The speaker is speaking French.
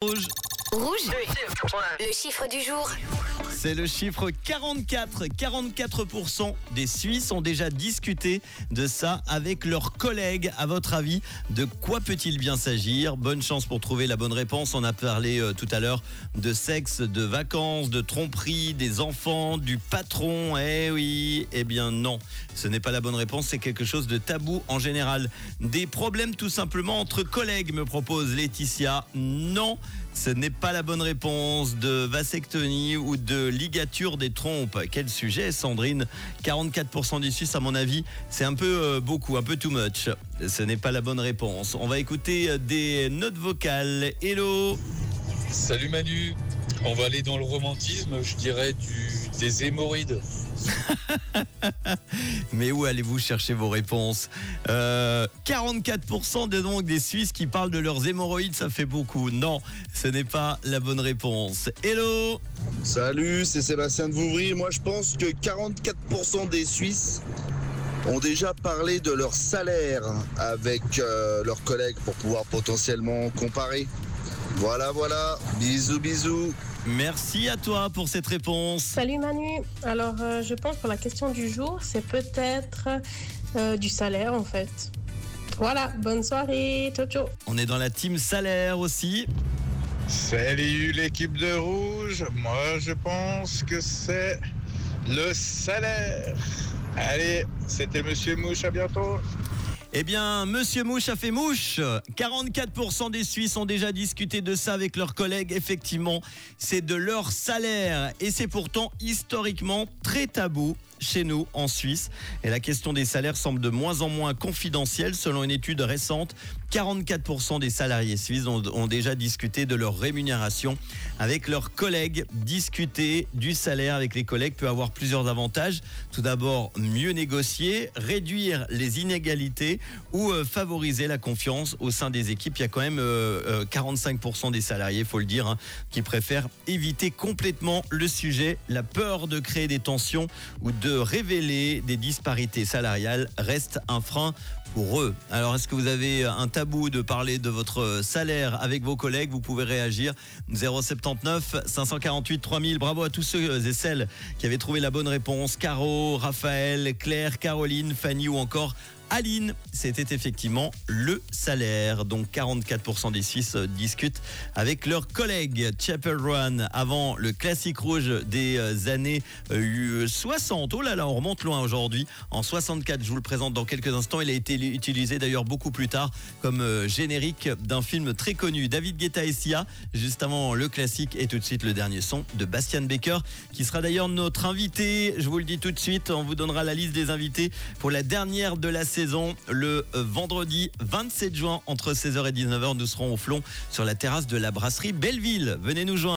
Rouge. Rouge, le chiffre du jour. C'est le chiffre 44. 44% des Suisses ont déjà discuté de ça avec leurs collègues. À votre avis, de quoi peut-il bien s'agir? Bonne chance pour trouver la bonne réponse. On a parlé tout à l'heure de sexe, de vacances, de tromperie, des enfants, du patron. Eh oui, eh bien non, ce n'est pas la bonne réponse. C'est quelque chose de tabou en général. Des problèmes tout simplement entre collègues, me propose Laetitia. Non, ce n'est pas la bonne réponse. De vasectomie ou de ligature des trompes. Quel sujet, Sandrine? 44% des Suisses, à mon avis, c'est un peu beaucoup, un peu too much. Ce n'est pas la bonne réponse. On va écouter des notes vocales. Hello. Salut Manu, on va aller dans le romantisme, je dirais des hémorroïdes. Mais où allez-vous chercher vos réponses? 44% des Suisses qui parlent de leurs hémorroïdes, ça fait beaucoup. Non, ce n'est pas la bonne réponse. Hello. Salut, c'est Sébastien de Vouvry. Moi, je pense que 44% des Suisses ont déjà parlé de leur salaire avec leurs collègues pour pouvoir potentiellement comparer. Voilà. Bisous, bisous. Merci à toi pour cette réponse. Salut Manu. Alors je pense pour la question du jour, c'est peut-être du salaire en fait. Voilà, bonne soirée, ciao. On est dans la team salaire aussi. Salut l'équipe de Rouge, moi je pense que c'est le salaire. Allez, c'était Monsieur Mouche, à bientôt. Eh bien, Monsieur Mouche a fait mouche. 44% des Suisses ont déjà discuté de ça avec leurs collègues. Effectivement, c'est de leur salaire. Et c'est pourtant historiquement très tabou chez nous en Suisse. Et la question des salaires semble de moins en moins confidentielle. Selon une étude récente, 44% des salariés suisses ont déjà discuté de leur rémunération avec leurs collègues. Discuter du salaire avec les collègues peut avoir plusieurs avantages. Tout d'abord, mieux négocier, réduire les inégalités ou favoriser la confiance au sein des équipes. Il y a quand même 45% des salariés, il faut le dire, qui préfèrent éviter complètement le sujet. La peur de créer des tensions ou de révéler des disparités salariales reste un frein pour eux. Alors, est-ce que vous avez un tabou de parler de votre salaire avec vos collègues? Vous pouvez réagir. 079 548 3000. Bravo à tous ceux et celles qui avaient trouvé la bonne réponse. Caro, Raphaël, Claire, Caroline, Fanny ou encore Aline. C'était effectivement le salaire. Donc 44% des Suisses discutent avec leurs collègues. Chapel Run, avant le classique rouge des années 60. Oh là là, on remonte loin aujourd'hui. En 64, je vous le présente dans quelques instants. Il a été utilisé d'ailleurs beaucoup plus tard comme générique d'un film très connu. David Guetta et Sia, juste avant le classique, et tout de suite le dernier son de Bastian Baker, qui sera d'ailleurs notre invité. Je vous le dis tout de suite, on vous donnera la liste des invités pour la dernière de la saison, le vendredi 27 juin entre 16h et 19h. Nous serons au Flon sur la terrasse de la brasserie Belleville. Venez nous joindre.